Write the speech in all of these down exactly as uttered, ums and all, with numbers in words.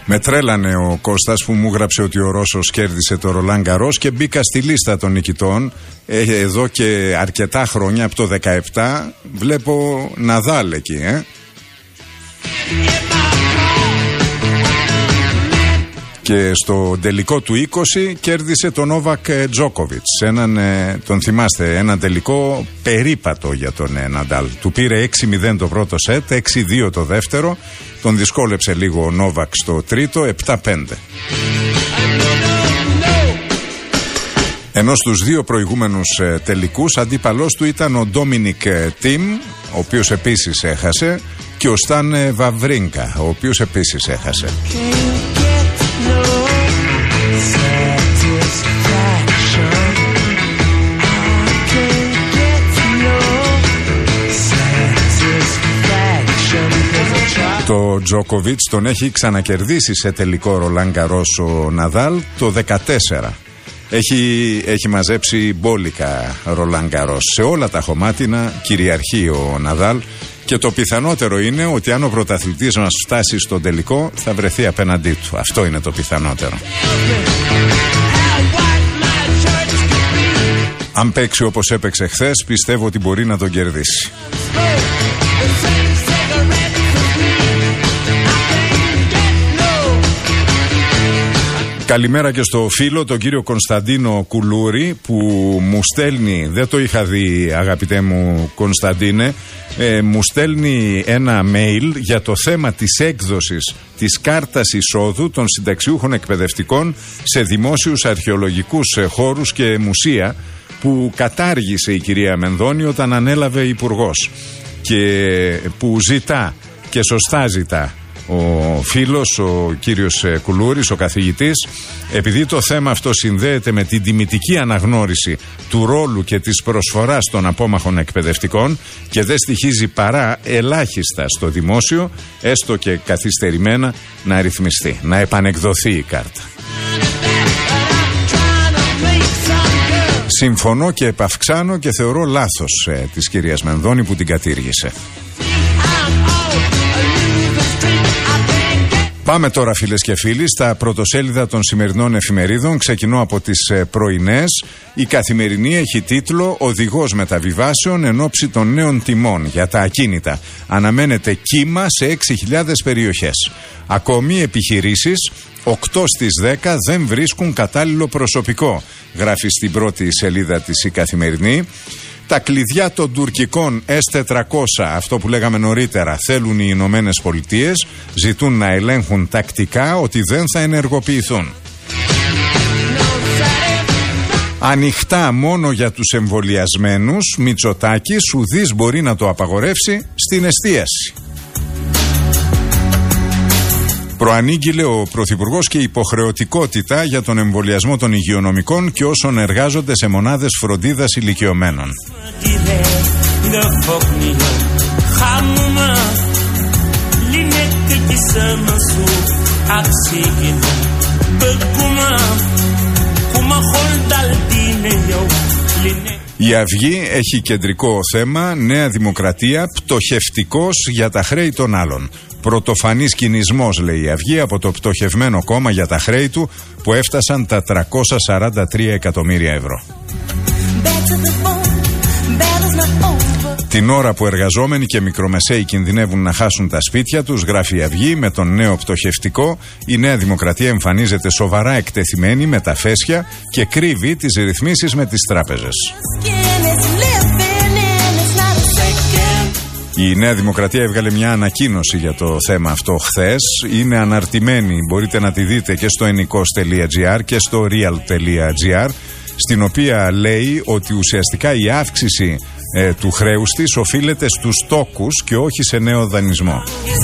Με τρέλανε ο Κώστας που μου γράψε ότι ο Ρώσος κέρδισε το Ρολάν Γκαρός και μπήκα στη λίστα των νικητών. Ε, εδώ και αρκετά χρόνια, από το δεκαεπτά, βλέπω Ναδάλ εκεί, ε. Και στο τελικό του είκοσι κέρδισε τον Νόβακ Τζόκοβιτς. Έναν, ε, τον θυμάστε, έναν τελικό περίπατο για τον ε, Ναντάλ. Του πήρε έξι μηδέν το πρώτο σετ, έξι δύο το δεύτερο. Τον δυσκόλεψε λίγο ο Νόβακ στο τρίτο, επτά πέντε. Ενώ στους δύο προηγούμενους ε, τελικούς αντίπαλός του ήταν ο Ντόμινικ ε, Τιμ, ο οποίος επίσης έχασε, και ο Σταν ε, Βαβρίνκα, ο οποίος επίσης έχασε. Το Τζόκοβιτς τον έχει ξανακερδίσει σε τελικό Ρολάν Γκαρός ο Ναδάλ το δεκατέσσερα. Έχει, έχει μαζέψει μπόλικα Ρολάν Γκαρός. Σε όλα τα χωμάτινα κυριαρχεί ο Ναδάλ και το πιθανότερο είναι ότι αν ο πρωταθλητής μας φτάσει στο τελικό θα βρεθεί απέναντί του. Αυτό είναι το πιθανότερο. Αν παίξει όπως έπαιξε χθες, πιστεύω ότι μπορεί να τον κερδίσει. Καλημέρα και στο φίλο, τον κύριο Κωνσταντίνο Κουλούρη, που μου στέλνει, δεν το είχα δει αγαπητέ μου Κωνσταντίνε, ε, μου στέλνει ένα mail για το θέμα της έκδοσης της κάρτας εισόδου των συνταξιούχων εκπαιδευτικών σε δημόσιους αρχαιολογικούς χώρους και μουσεία, που κατάργησε η κυρία Μενδώνη όταν ανέλαβε υπουργός, και που ζητά, και σωστά ζητά, ο φίλος, ο κύριος Κουλούρης, ο καθηγητής, επειδή το θέμα αυτό συνδέεται με την τιμητική αναγνώριση του ρόλου και της προσφοράς των απόμαχων εκπαιδευτικών και δεν στοιχίζει παρά ελάχιστα στο δημόσιο, έστω και καθυστερημένα, να ρυθμιστεί, να επανεκδοθεί η κάρτα. Συμφωνώ και επαυξάνω και θεωρώ λάθος ε, της κυρίας Μενδώνη που την κατήργησε. Πάμε τώρα, φίλες και φίλοι, στα πρωτοσέλιδα των σημερινών εφημερίδων. Ξεκινώ από τις ε, πρωινές. Η Καθημερινή έχει τίτλο «Οδηγός μεταβιβάσεων εν ώψη των νέων τιμών για τα ακίνητα. Αναμένεται κύμα σε έξι χιλιάδες περιοχές. Ακόμη επιχειρήσεις, οκτώ στις δέκα δεν βρίσκουν κατάλληλο προσωπικό», γράφει στην πρώτη σελίδα της η Καθημερινή. Τα κλειδιά των τουρκικών ες τετρακόσια, αυτό που λέγαμε νωρίτερα, θέλουν οι Ηνωμένες Πολιτείες, ζητούν να ελέγχουν τακτικά ότι δεν θα ενεργοποιηθούν. Ανοιχτά μόνο για τους εμβολιασμένους, Μητσοτάκης ουδής μπορεί να το απαγορεύσει στην εστίαση. Προανήγγειλε ο Πρωθυπουργός και υποχρεωτικότητα για τον εμβολιασμό των υγειονομικών και όσων εργάζονται σε μονάδες φροντίδας ηλικιωμένων. Η Αυγή έχει κεντρικό θέμα «Νέα Δημοκρατία, πτωχευτικός για τα χρέη των άλλων». Πρωτοφανής κινησμός, λέει η Αυγή, από το πτωχευμένο κόμμα για τα χρέη του που έφτασαν τα τριακόσια σαράντα τρία εκατομμύρια ευρώ. Την ώρα που εργαζόμενοι και μικρομεσαίοι κινδυνεύουν να χάσουν τα σπίτια τους, γράφει η Αυγή, με τον νέο πτωχευτικό η Νέα Δημοκρατία εμφανίζεται σοβαρά εκτεθειμένη με τα φέσια και κρύβει τις ρυθμίσεις με τις τράπεζες. Η Νέα Δημοκρατία έβγαλε μια ανακοίνωση για το θέμα αυτό χθες. Είναι αναρτημένη, μπορείτε να τη δείτε και στο ενικός τελεία τζι άρ και στο real τελεία τζι άρ, στην οποία λέει ότι ουσιαστικά η αύξηση ε, του χρέους της οφείλεται στους τόκους και όχι σε νέο δανεισμό.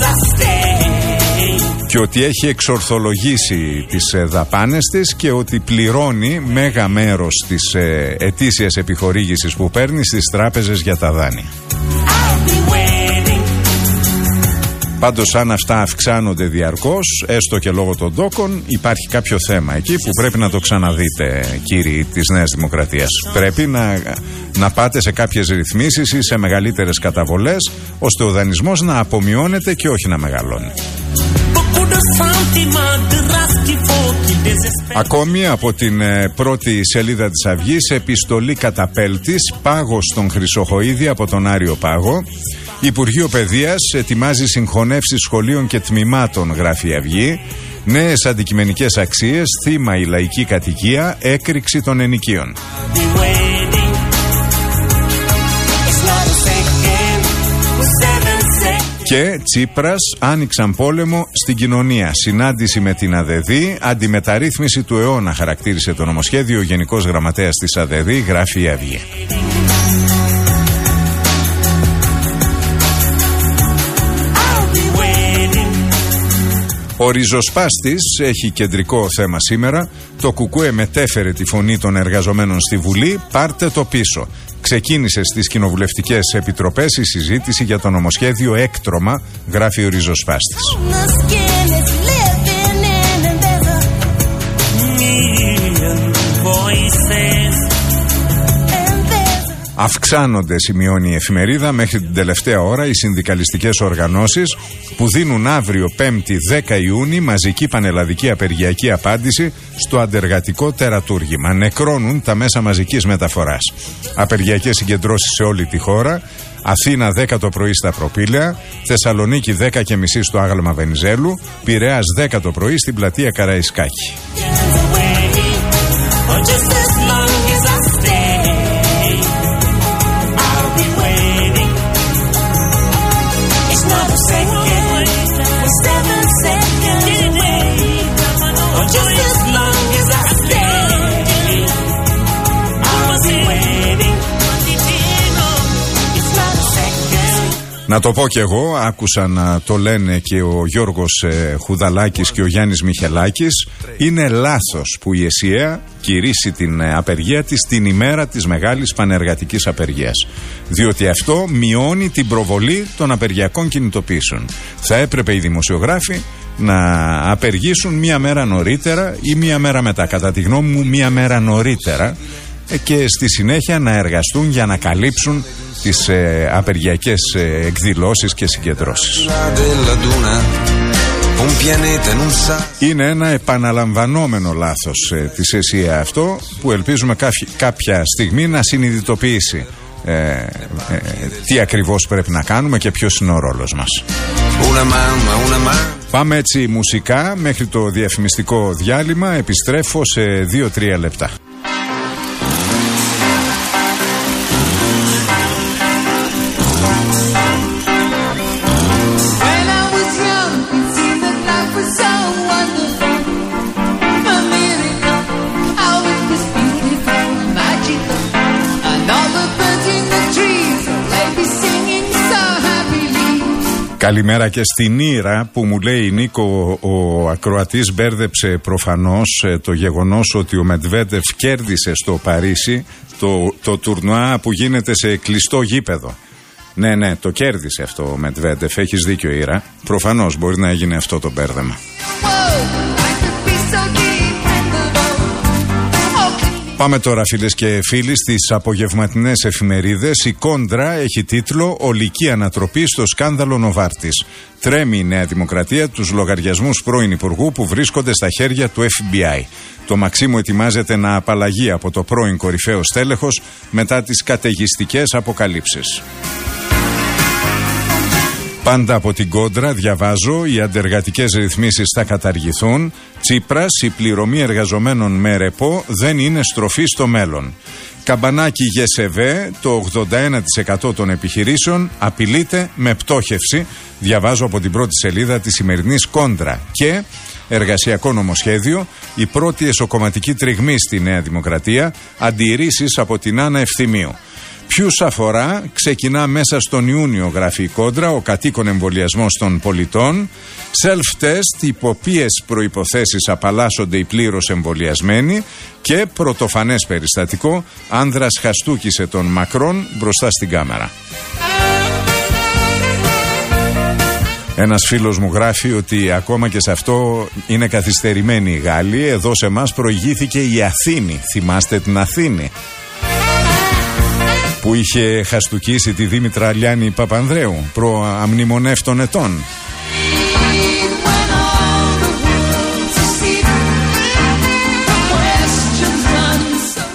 Και ότι έχει εξορθολογήσει τις ε, δαπάνες της και ότι πληρώνει μέγα μέρος της ε, ετήσιας επιχορήγησης που παίρνει στις τράπεζες για τα δάνεια. Πάντως, αν αυτά αυξάνονται διαρκώς, έστω και λόγω των τόκων, υπάρχει κάποιο θέμα εκεί που πρέπει να το ξαναδείτε, κύριοι της Νέας Δημοκρατίας. Πρέπει να, να πάτε σε κάποιες ρυθμίσεις ή σε μεγαλύτερες καταβολές, ώστε ο δανεισμός να απομειώνεται και όχι να μεγαλώνει. Ακόμη από την ε, πρώτη σελίδα της Αυγής, επιστολή καταπέλτης, πάγος στον Χρυσοχοΐδη από τον Άριο Πάγο. Υπουργείο Παιδείας ετοιμάζει συγχωνεύσεις σχολείων και τμήματων, γράφει η Αυγή. Νέες αντικειμενικές αξίες, θύμα η λαϊκή κατοικία, έκρηξη των ενοικίων. Και Τσίπρας, άνοιξαν πόλεμο στην κοινωνία. Συνάντηση με την ΑΔΕΔ, αντιμεταρρύθμιση του αιώνα, χαρακτήρισε το νομοσχέδιο ο Γενικός Γραμματέας της ΑΔΕΔ, γράφει η Αυγή. Ο ριζοσπάστης έχει κεντρικό θέμα σήμερα. Το Κουκούε μετέφερε τη φωνή των εργαζομένων στη Βουλή. Πάρτε το πίσω. Ξεκίνησε στις κοινοβουλευτικές επιτροπές η συζήτηση για το νομοσχέδιο έκτρωμα, γράφει ο ριζοσπάστης. Αυξάνονται, σημειώνει η εφημερίδα, μέχρι την τελευταία ώρα οι συνδικαλιστικές οργανώσεις που δίνουν αύριο πέμπτη δέκα Ιούνιου μαζική πανελλαδική απεργιακή απάντηση στο αντεργατικό τερατούργημα. Νεκρώνουν τα μέσα μαζικής μεταφοράς. Απεργιακές συγκεντρώσεις σε όλη τη χώρα. Αθήνα δέκα το πρωί στα Προπήλαια, Θεσσαλονίκη δέκα και μισή στο Άγαλμα Βενιζέλου, Πειραιάς δέκα το πρωί στην πλατεία Καραϊσκάκη. Να το πω κι εγώ, άκουσα να το λένε και ο Γιώργος ε, Χουδαλάκης και ο Γιάννης Μιχελάκης. Είναι λάθος που η ΕΣΥΑ κηρύσσει την ε, απεργία της την ημέρα της μεγάλης πανεργατικής απεργίας. Διότι αυτό μειώνει την προβολή των απεργιακών κινητοποιήσεων. Θα έπρεπε οι δημοσιογράφοι να απεργήσουν μία μέρα νωρίτερα ή μία μέρα μετά. Κατά τη γνώμη μου, μία μέρα νωρίτερα, ε, και στη συνέχεια να εργαστούν για να καλύψουν τις ε, απεργιακές ε, εκδηλώσεις και συγκεντρώσεις. Είναι ένα επαναλαμβανόμενο λάθος ε, της ΕΣΥΑ αυτό, που ελπίζουμε κάποια, κάποια στιγμή να συνειδητοποιήσει ε, ε, τι ακριβώς πρέπει να κάνουμε και ποιος είναι ο ρόλος μας. Πάμε έτσι μουσικά μέχρι το διαφημιστικό διάλειμμα. Επιστρέφω σε δύο τρία λεπτά. Καλημέρα και στην Ήρα, που μου λέει Νίκο, ο ακροατής μπέρδεψε προφανώς το γεγονός ότι ο Μετβέντεφ κέρδισε στο Παρίσι το, το τουρνουά που γίνεται σε κλειστό γήπεδο. Ναι, ναι, το κέρδισε αυτό ο Μετβέντεφ, έχεις δίκιο Ήρα. Προφανώς μπορεί να έγινε αυτό το μπέρδεμα. Πάμε τώρα, φίλες και φίλοι, στις απογευματινές εφημερίδες. Η Κόντρα έχει τίτλο «Ολική ανατροπή στο σκάνδαλο Νοβάρτης». Τρέμει η Νέα Δημοκρατία τους λογαριασμούς πρώην Υπουργού που βρίσκονται στα χέρια του Εφ Μπι Άι. Το Μαξίμου ετοιμάζεται να απαλλαγεί από το πρώην κορυφαίο στέλεχος μετά τις καταιγιστικές αποκαλύψεις. Πάντα από την Κόντρα διαβάζω: οι αντεργατικές ρυθμίσεις θα καταργηθούν. Τσίπρας, η πληρωμή εργαζομένων με ρεπό δεν είναι στροφή στο μέλλον. Καμπανάκι ΓΕΣΕΒΕ, το ογδόντα ένα τοις εκατό των επιχειρήσεων απειλείται με πτώχευση. Διαβάζω από την πρώτη σελίδα της σημερινής Κόντρα. Και εργασιακό νομοσχέδιο, η πρώτη εσωκομματική τριγμή στη Νέα Δημοκρατία, αντιρρήσεις από την Άννα Ευθυμίου. Ποιους αφορά? Ξεκινά μέσα στον Ιούνιο, γράφει η Κόντρα, ο κατοίκον εμβολιασμός των πολιτών. Self-test, υπό ποιες προϋποθέσεις απαλλάσσονται οι πλήρως εμβολιασμένοι. Και πρωτοφανές περιστατικό, άνδρας χαστούκισε τον Μακρόν μπροστά στην κάμερα. Ένας φίλος μου γράφει ότι ακόμα και σε αυτό είναι καθυστερημένοι οι Γάλλοι. Εδώ σε εμάς προηγήθηκε η Αθήνη. Θυμάστε την Αθήνη που είχε χαστούκίσει τη Δήμητρα Λιάννη Παπανδρέου προ αμνημονεύτων ετών.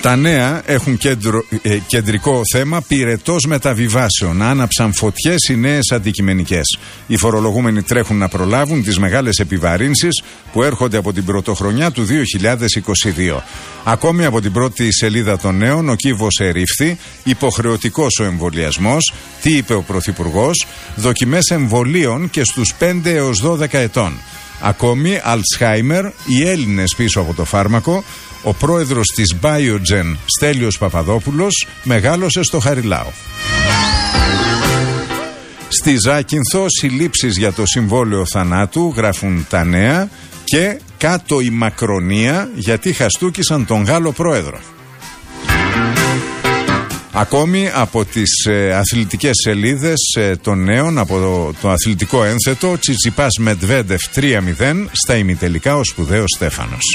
Τα νέα έχουν κέντρο, ε, κεντρικό θέμα πυρετός μεταβιβάσεων. Άναψαν φωτιές οι νέες αντικειμενικές. Οι φορολογούμενοι τρέχουν να προλάβουν τις μεγάλες επιβαρύνσεις που έρχονται από την πρωτοχρονιά του δύο χιλιάδες είκοσι δύο. Ακόμη από την πρώτη σελίδα των νέων, ο κύβος ερήφθη, υποχρεωτικός ο εμβολιασμός. Τι είπε ο Πρωθυπουργός? Δοκιμές εμβολίων και στους πέντε έως δώδεκα ετών. Ακόμη, Αλτσχάιμερ, οι Έλληνες πίσω από το φάρμακο. Ο πρόεδρος της Biogen, Στέλιος Παπαδόπουλος, μεγάλωσε στο Χαριλάου. Στη Ζάκυνθο, συλλήψεις για το συμβόλαιο θανάτου, γράφουν τα νέα, και κάτω η Μακρονία γιατί χαστούκισαν τον Γάλλο πρόεδρο. Ακόμη από τις ε, αθλητικές σελίδες ε, των νέων, από το, το αθλητικό ένθετο, Τσιτσιπάς Μετβέντεφ τρία μηδέν, στα ημιτελικά ο σπουδαίος Στέφανος.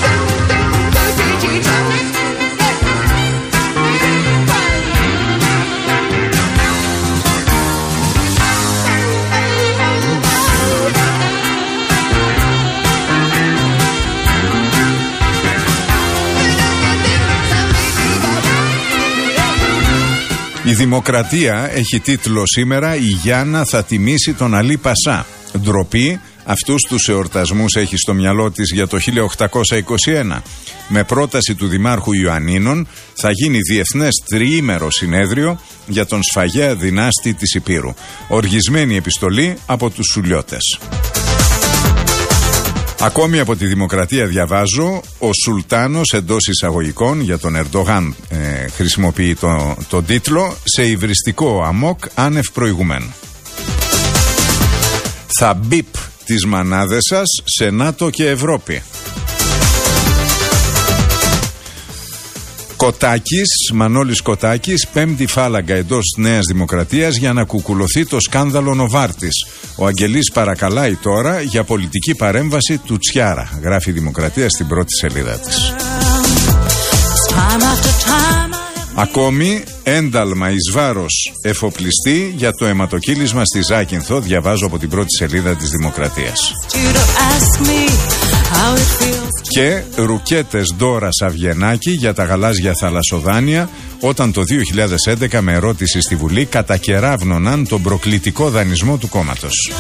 Η Δημοκρατία έχει τίτλο σήμερα «Η Γιάννα θα τιμήσει τον Αλή Πασά». Ντροπή, αυτούς τους εορτασμούς έχει στο μυαλό της για το χίλια οκτακόσια είκοσι ένα. Με πρόταση του Δημάρχου Ιωαννίνων θα γίνει διεθνές τριήμερο συνέδριο για τον σφαγέα δυνάστη της Υπήρου. Οργισμένη επιστολή από τους Σουλιώτες. Ακόμη από τη Δημοκρατία διαβάζω, ο Σουλτάνος εντός εισαγωγικών για τον Ερντογάν ε, χρησιμοποιεί το, το τίτλο, σε υβριστικό αμόκ άνευ προηγουμένου. Θα μπιπ τις μανάδες σας σε ΝΑΤΟ και Ευρώπη. Κοτάκης, Μανώλης Κοτάκης, πέμπτη φάλαγγα εντός Νέας Δημοκρατίας για να κουκουλωθεί το σκάνδαλο Νοβάρτης. Ο Αγγελής παρακαλάει τώρα για πολιτική παρέμβαση του Τσιάρα, γράφει η Δημοκρατία στην πρώτη σελίδα της. Ακόμη, ένταλμα εις βάρος εφοπλιστή για το αιματοκύλισμα στη Ζάκυνθο, διαβάζω από την πρώτη σελίδα της Δημοκρατίας. Και ρουκέτες Ντόρα Σαβγενάκη για τα γαλάζια θαλασσοδάνεια, όταν το δύο χιλιάδες έντεκα με ερώτηση στη Βουλή κατακεράβνωναν τον προκλητικό δανεισμό του κόμματος.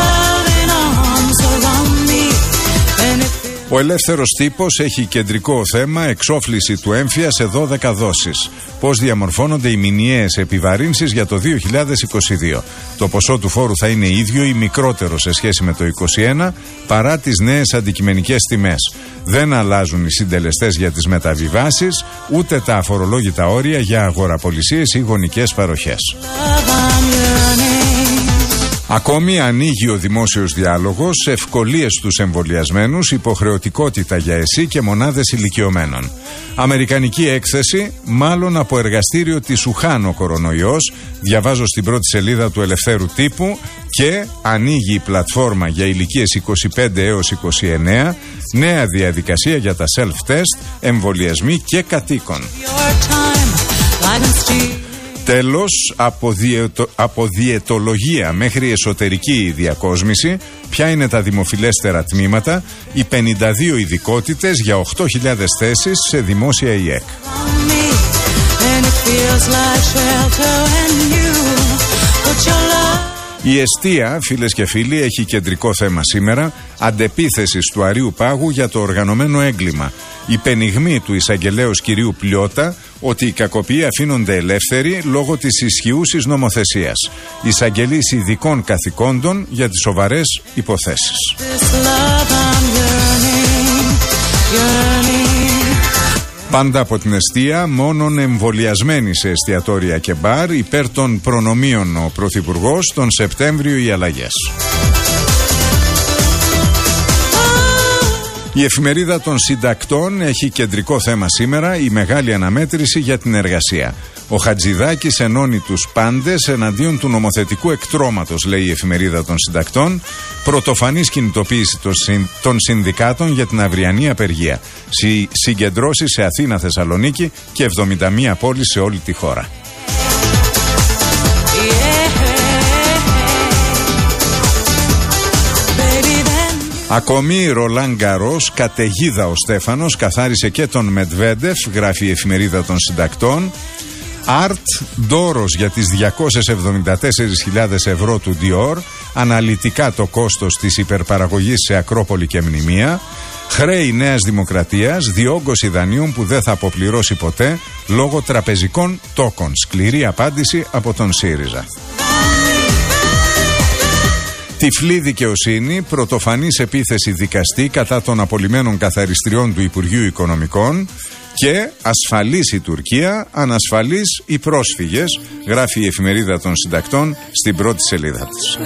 Ο ελεύθερος τύπος έχει κεντρικό θέμα εξόφληση του έμφυα σε δώδεκα δόσεις. Πώς διαμορφώνονται οι μηνιαίες επιβαρύνσεις για το δύο χιλιάδες είκοσι δύο. Το ποσό του φόρου θα είναι ίδιο ή μικρότερο σε σχέση με το είκοσι ένα παρά τις νέες αντικειμενικές τιμές. Δεν αλλάζουν οι συντελεστές για τις μεταβιβάσεις, ούτε τα αφορολόγητα όρια για αγοραπολισίες ή γονικές παροχές. Ακόμη ανοίγει ο δημόσιος διάλογος, ευκολίες στους εμβολιασμένους, υποχρεωτικότητα για ΕΣΥ και μονάδες ηλικιωμένων. Αμερικανική έκθεση, μάλλον από εργαστήριο της Ουχάν ο κορονοϊός, διαβάζω στην πρώτη σελίδα του Ελευθέρου Τύπου, και ανοίγει η πλατφόρμα για ηλικίες είκοσι πέντε έως είκοσι εννέα, νέα διαδικασία για τα self-test, εμβολιασμοί και κατοίκων. Τέλος, από, διαιτο, από διαιτολογία μέχρι εσωτερική διακόσμηση, ποια είναι τα δημοφιλέστερα τμήματα, οι πενήντα δύο ειδικότητες για οκτώ χιλιάδες θέσεις σε δημόσια ΙΕΚ. Η εστία, φίλες και φίλοι, έχει κεντρικό θέμα σήμερα, αντεπίθεσης του Αρείου Πάγου για το οργανωμένο έγκλημα. Η πενιγμή του εισαγγελέως κυρίου Πλιώτα ότι οι κακοποιοί αφήνονται ελεύθεροι λόγω της ισχυούσης νομοθεσίας. Εισαγγελείς ειδικών καθηκόντων για τις σοβαρές υποθέσεις. Πάντα από την εστία, μόνον εμβολιασμένοι σε εστιατόρια και μπαρ, υπέρ των προνομίων ο Πρωθυπουργός, τον Σεπτέμβριο οι αλλαγές. Η εφημερίδα των συντακτών έχει κεντρικό θέμα σήμερα, η μεγάλη αναμέτρηση για την εργασία. Ο Χατζηδάκης ενώνει τους πάντες εναντίον του νομοθετικού εκτρώματος, λέει η εφημερίδα των συντακτών. Πρωτοφανής κινητοποίηση των συνδικάτων για την αυριανή απεργία. Συ, συγκεντρώσεις σε Αθήνα, Θεσσαλονίκη και εβδομήντα μία πόλεις σε όλη τη χώρα. Ακόμη Ρολάν Γκαρός, καταιγίδα ο Στέφανος, καθάρισε και τον Μετβέντεφ, γράφει η εφημερίδα των συντακτών. Αρτ, ντόρος για τις διακόσιες εβδομήντα τέσσερις χιλιάδες ευρώ του Dior, αναλυτικά το κόστος της υπερπαραγωγής σε Ακρόπολη και Μνημεία. Χρέη Νέας Δημοκρατίας, διόγκωση δανείων που δεν θα αποπληρώσει ποτέ λόγω τραπεζικών τόκων. Σκληρή απάντηση από τον ΣΥΡΙΖΑ. Τυφλή δικαιοσύνη, πρωτοφανής επίθεση δικαστή κατά των απολυμένων καθαριστριών του Υπουργείου Οικονομικών και ασφαλής η Τουρκία, ανασφαλής οι πρόσφυγες, γράφει η εφημερίδα των συντακτών στην πρώτη σελίδα της.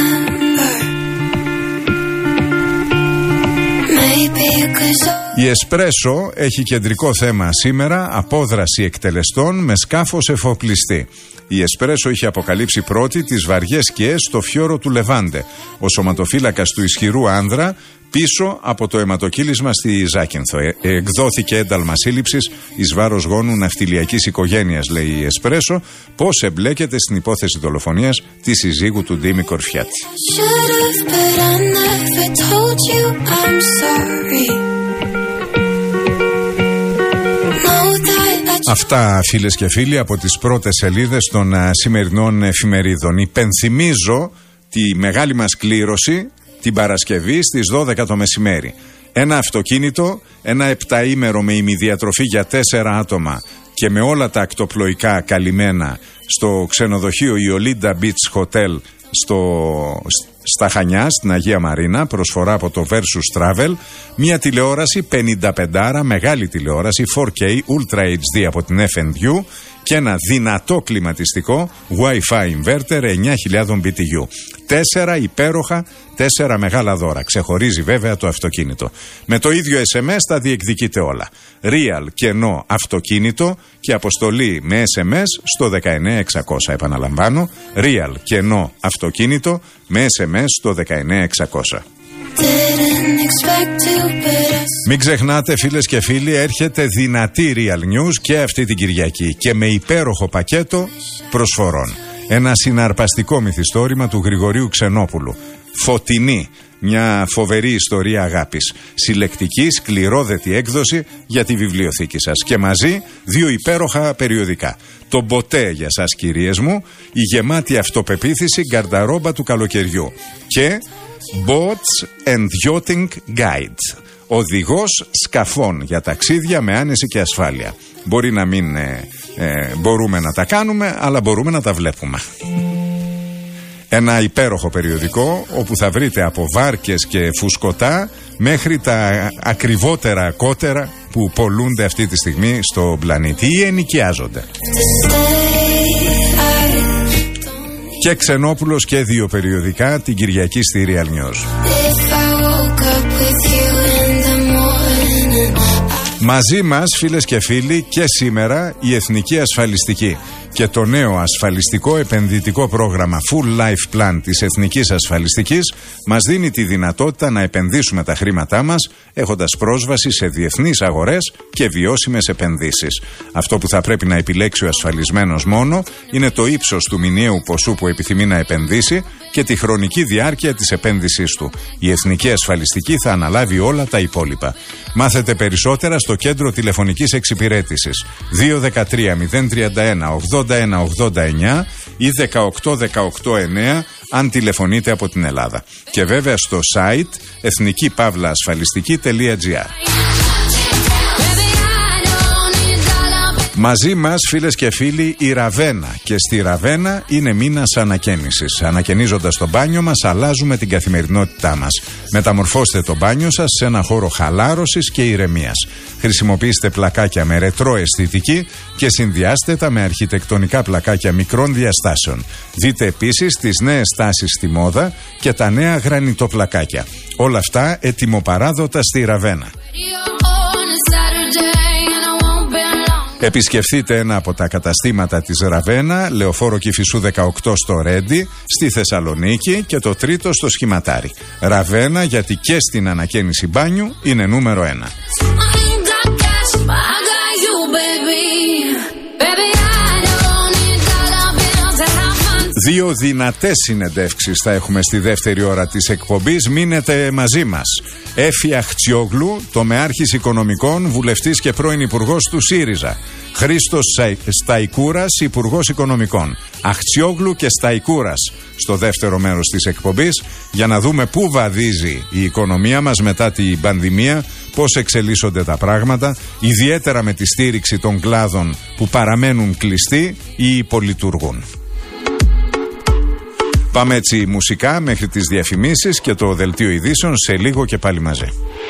Η Εσπρέσο έχει κεντρικό θέμα σήμερα, απόδραση εκτελεστών με σκάφος εφοπλιστή. Η Εσπρέσο είχε αποκαλύψει πρώτη τις βαριές σκιές στο φιόρο του Λεβάντε, ο σωματοφύλακας του ισχυρού άνδρα πίσω από το αιματοκύλισμα στη Ζάκυνθο. Ε, εκδόθηκε ένταλμα σύλληψης εις βάρος γόνου ναυτιλιακής οικογένειας, λέει η Εσπρέσο, πώς εμπλέκεται στην υπόθεση δολοφονίας της συζύγου του Ντίμη Κορφιάτη. Αυτά, φίλες και φίλοι, από τις πρώτες σελίδες των uh, σημερινών εφημερίδων. Υπενθυμίζω τη μεγάλη μας κλήρωση την Παρασκευή στις δώδεκα το μεσημέρι. Ένα αυτοκίνητο, ένα επταήμερο με ημιδιατροφή για τέσσερα άτομα και με όλα τα ακτοπλοϊκά καλυμμένα στο ξενοδοχείο Ιολίντα Beach Hotel στο, στα Χανιά, στην Αγία Μαρίνα, προσφορά από το Versus Travel. Μια τηλεόραση πενήντα πέντε, μεγάλη τηλεόραση φορ κέι Ultra έιτς ντι από την εφ εντ γιου και ένα δυνατό κλιματιστικό Wi-Fi inverter εννιά χιλιάδες μπι τι γιου. Τέσσερα υπέροχα, τέσσερα μεγάλα δώρα. Ξεχωρίζει βέβαια το αυτοκίνητο. Με το ίδιο ες εμ ες τα διεκδικείτε όλα. Real κενό αυτοκίνητο και αποστολή με ες εμ ες στο δεκαεννιά εξακόσια. Επαναλαμβάνω, Real κενό αυτοκίνητο με ες εμ ες στο δεκαεννιά εξακόσια. Μην ξεχνάτε, φίλες και φίλοι, έρχεται δυνατή Real News και αυτή την Κυριακή και με υπέροχο πακέτο προσφορών. Ένα συναρπαστικό μυθιστόρημα του Γρηγορίου Ξενόπουλου. Φωτεινή, μια φοβερή ιστορία αγάπης. Συλλεκτική, σκληρόδετη έκδοση για τη βιβλιοθήκη σας. Και μαζί δύο υπέροχα περιοδικά. Το Μποτέ για σας, κυρίες μου, η γεμάτη αυτοπεποίθηση γκαρνταρόμπα του καλοκαιριού. Και Boats and Yachting Guides, οδηγός σκαφών για ταξίδια με άνεση και ασφάλεια. Μπορεί να μην ε, ε, μπορούμε να τα κάνουμε, αλλά μπορούμε να τα βλέπουμε. Ένα υπέροχο περιοδικό όπου θα βρείτε από βάρκες και φουσκωτά μέχρι τα ακριβότερα κότερα που πολλούνται αυτή τη στιγμή στο πλανήτη ή ενοικιάζονται. Και Ξενόπουλος και δύο περιοδικά την Κυριακή στη Real News. Μαζί μας, φίλες και φίλοι, και σήμερα η Εθνική Ασφαλιστική και το νέο ασφαλιστικό επενδυτικό πρόγραμμα Full Life Plan της Εθνικής Ασφαλιστικής μας δίνει τη δυνατότητα να επενδύσουμε τα χρήματά μας έχοντας πρόσβαση σε διεθνείς αγορές και βιώσιμες επενδύσεις. Αυτό που θα πρέπει να επιλέξει ο ασφαλισμένος μόνο είναι το ύψος του μηνιαίου ποσού που επιθυμεί να επενδύσει και τη χρονική διάρκεια της επένδυσής του. Η Εθνική Ασφαλιστική θα αναλάβει όλα τα υπόλοιπα. Μάθετε περισσότερα στο κέντρο τηλεφωνικής εξυπηρέτησης δύο ένα τρία μηδέν τριάντα ένα ογδόντα ένα ογδόντα εννιά ή δεκαοκτώ δεκαοκτώ εννέα αν τηλεφωνείτε από την Ελλάδα. Και βέβαια στο site εθνική παύλα ασφαλιστική τελεία τζι άρ. Μαζί μας, φίλες και φίλοι, η Ραβένα. Και στη Ραβένα είναι μήνας ανακαίνησης. Ανακαινίζοντας το μπάνιο μας, αλλάζουμε την καθημερινότητά μας. Μεταμορφώστε το μπάνιο σας σε ένα χώρο χαλάρωσης και ηρεμίας. Χρησιμοποιήστε πλακάκια με ρετρό αισθητική και συνδυάστε τα με αρχιτεκτονικά πλακάκια μικρών διαστάσεων. Δείτε επίσης τις νέες τάσεις στη μόδα και τα νέα γρανιτοπλακάκια. Όλα αυτά ετοιμοπαράδοτα στη Ραβένα. Επισκεφτείτε ένα από τα καταστήματα της Ραβένα, Λεωφόρο Κηφισού δεκαοκτώ στο Ρέντι, στη Θεσσαλονίκη και το τρίτο στο Σχηματάρι. Ραβένα, γιατί και στην ανακαίνιση μπάνιου είναι νούμερο ένα. Δύο δυνατές συνεντεύξεις θα έχουμε στη δεύτερη ώρα της εκπομπής. Μείνετε μαζί μας. Έφη Αχτσιόγλου, τομεάρχης οικονομικών, βουλευτής και πρώην υπουργός του ΣΥΡΙΖΑ. Χρήστος Σταϊκούρας, υπουργός οικονομικών. Αχτσιόγλου και Σταϊκούρας στο δεύτερο μέρος της εκπομπής, για να δούμε πού βαδίζει η οικονομία μας μετά την πανδημία, πώς εξελίσσονται τα πράγματα, ιδιαίτερα με τη στήριξη των κλάδων που παραμένουν κλειστοί ή υπολειτουργούν. Πάμε έτσι μουσικά μέχρι τις διαφημίσεις και το δελτίο ειδήσεων σε λίγο και πάλι μαζί.